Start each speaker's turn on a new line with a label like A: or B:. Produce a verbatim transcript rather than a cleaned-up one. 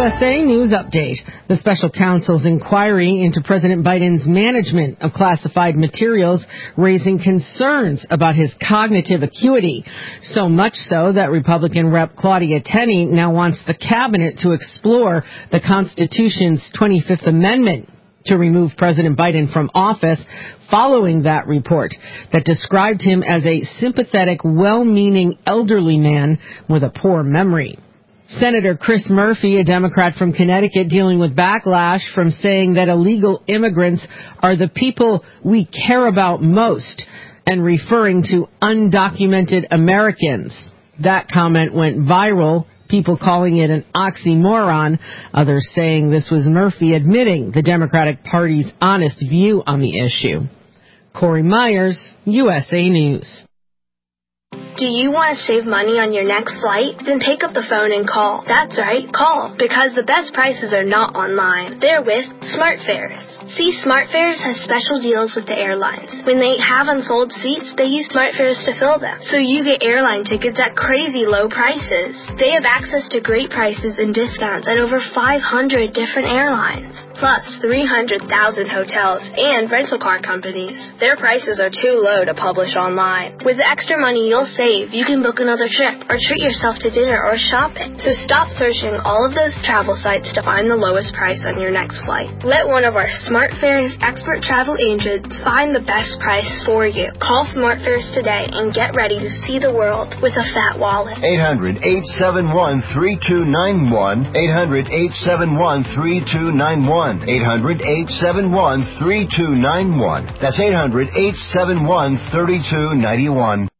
A: S A News Update. The special counsel's inquiry into President Biden's management of classified materials raising concerns about his cognitive acuity. So much so that Republican Representative Claudia Tenney now wants the cabinet to explore the Constitution's twenty-fifth Amendment to remove President Biden from office following that report that described him as a sympathetic, well-meaning elderly man with a poor memory. Senator Chris Murphy, a Democrat from Connecticut, dealing with backlash from saying that illegal immigrants are the people we care about most and referring to undocumented Americans. That comment went viral, people calling it an oxymoron, others saying this was Murphy admitting the Democratic Party's honest view on the issue. Corey Myers, U S A News.
B: Do you want to save money on your next flight? Then pick up the phone and call. That's right, call. Because the best prices are not online. They're with SmartFares. See, SmartFares has special deals with the airlines. When they have unsold seats, they use SmartFares to fill them. So you get airline tickets at crazy low prices. They have access to great prices and discounts at over five hundred different airlines. Plus three hundred thousand hotels and rental car companies. Their prices are too low to publish online. With the extra money you'll save, you can book another trip or treat yourself to dinner or shopping. So stop searching all of those travel sites to find the lowest price on your next flight. Let one of our SmartFares expert travel agents find the best price for you. Call SmartFares today and get ready to see the world with a fat wallet.
C: eight hundred, eight seven one, three two nine one. eight hundred, eight seven one, three two nine one. eight hundred, eight seven one, three two nine one. That's eight hundred, eight seven one, three two nine one.